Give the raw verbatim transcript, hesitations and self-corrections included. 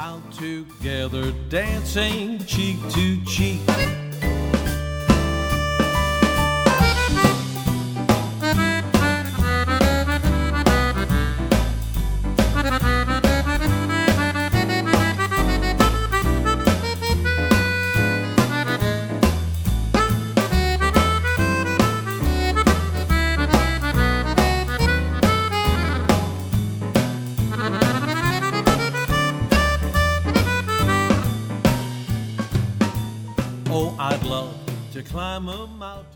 out together, dancing cheek to cheek. Oh, I'd love to climb a mountain